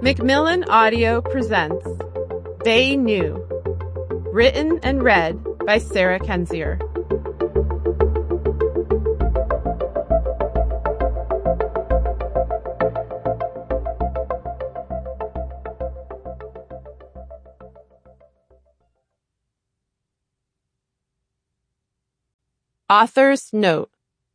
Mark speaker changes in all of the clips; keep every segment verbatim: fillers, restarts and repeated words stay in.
Speaker 1: Macmillan Audio presents They Knew, written and read by Sarah Kendzior. Author's note.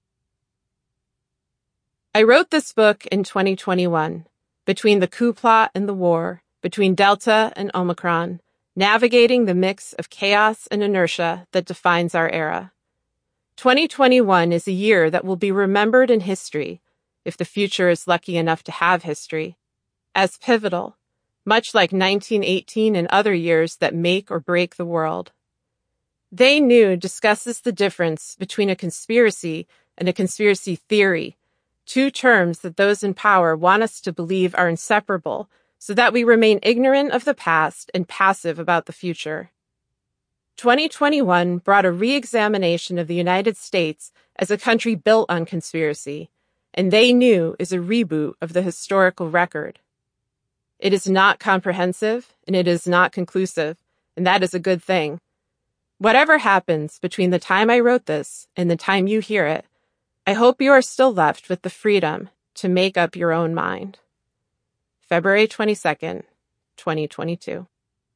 Speaker 1: I wrote this book in twenty twenty-one. Between the coup plot and the war, between Delta and Omicron, navigating the mix of chaos and inertia that defines our era. twenty twenty-one is a year that will be remembered in history, if the future is lucky enough to have history, as pivotal, much like nineteen eighteen and other years that make or break the world. They Knew discusses the difference between a conspiracy and a conspiracy theory, two terms that those in power want us to believe are inseparable so that we remain ignorant of the past and passive about the future. twenty twenty-one brought a re-examination of the United States as a country built on conspiracy, and They Knew is a reboot of the historical record. It is not comprehensive, and it is not conclusive, and that is a good thing. Whatever happens between the time I wrote this and the time you hear it, I hope you are still left with the freedom to make up your own mind. February twenty-second, twenty twenty-two.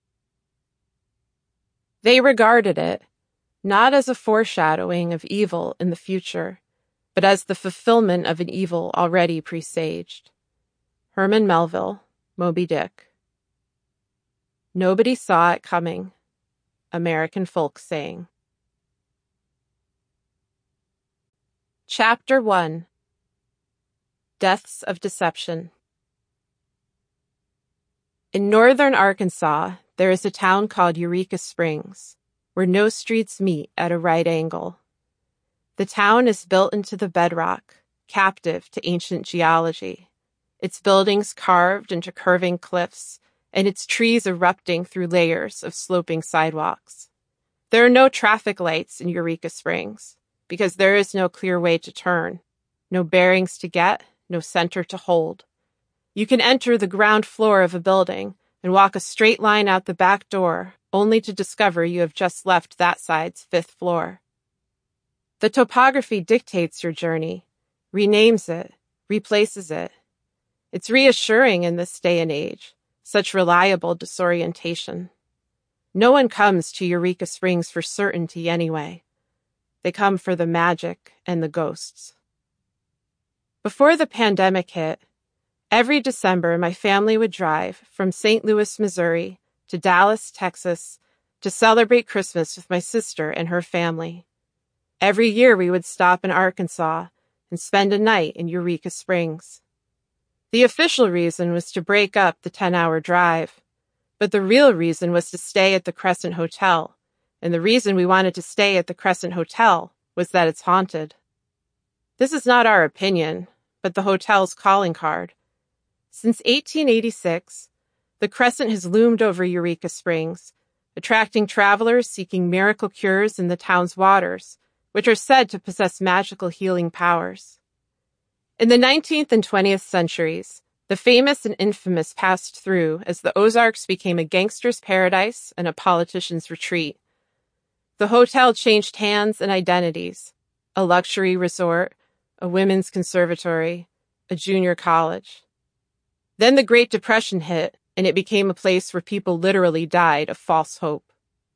Speaker 1: They regarded it not as a foreshadowing of evil in the future, but as the fulfillment of an evil already presaged. Herman Melville, Moby Dick. Nobody saw it coming. American folk saying. Chapter one. Deaths of Deception. In northern Arkansas, there is a town called Eureka Springs, where no streets meet at a right angle. The town is built into the bedrock, captive to ancient geology, its buildings carved into curving cliffs, and its trees erupting through layers of sloping sidewalks. There are no traffic lights in Eureka Springs, because there is no clear way to turn, no bearings to get, no center to hold. You can enter the ground floor of a building and walk a straight line out the back door, only to discover you have just left that side's fifth floor. The topography dictates your journey, renames it, replaces it. It's reassuring in this day and age, such reliable disorientation. No one comes to Eureka Springs for certainty anyway. They come for the magic and the ghosts. Before the pandemic hit, every December my family would drive from Saint Louis, Missouri to Dallas, Texas to celebrate Christmas with my sister and her family. Every year we would stop in Arkansas and spend a night in Eureka Springs. The official reason was to break up the ten-hour drive, but the real reason was to stay at the Crescent Hotel. And the reason we wanted to stay at the Crescent Hotel was that it's haunted. This is not our opinion, but the hotel's calling card. Since eighteen eighty-six, the Crescent has loomed over Eureka Springs, attracting travelers seeking miracle cures in the town's waters, which are said to possess magical healing powers. In the nineteenth and twentieth centuries, the famous and infamous passed through as the Ozarks became a gangster's paradise and a politician's retreat. The hotel changed hands and identities, a luxury resort, a women's conservatory, a junior college. Then the Great Depression hit, and it became a place where people literally died of false hope.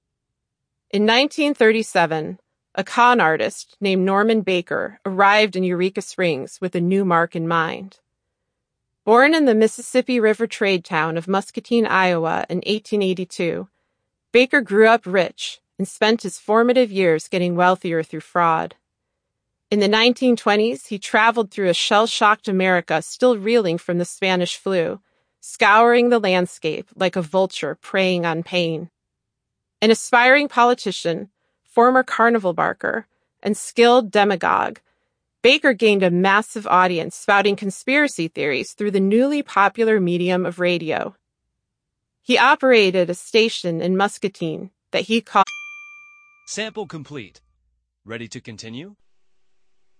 Speaker 1: In nineteen thirty-seven, a con artist named Norman Baker arrived in Eureka Springs with a new mark in mind. Born in the Mississippi River trade town of Muscatine, Iowa in eighteen eighty-two, Baker grew up rich and spent his formative years getting wealthier through fraud. In the nineteen twenties, he traveled through a shell-shocked America still reeling from the Spanish flu, scouring the landscape like a vulture preying on pain. An aspiring politician, former carnival barker, and skilled demagogue, Baker gained a massive audience spouting conspiracy theories through the newly popular medium of radio. He operated a station in Muscatine that he called
Speaker 2: Sample complete. Ready to continue?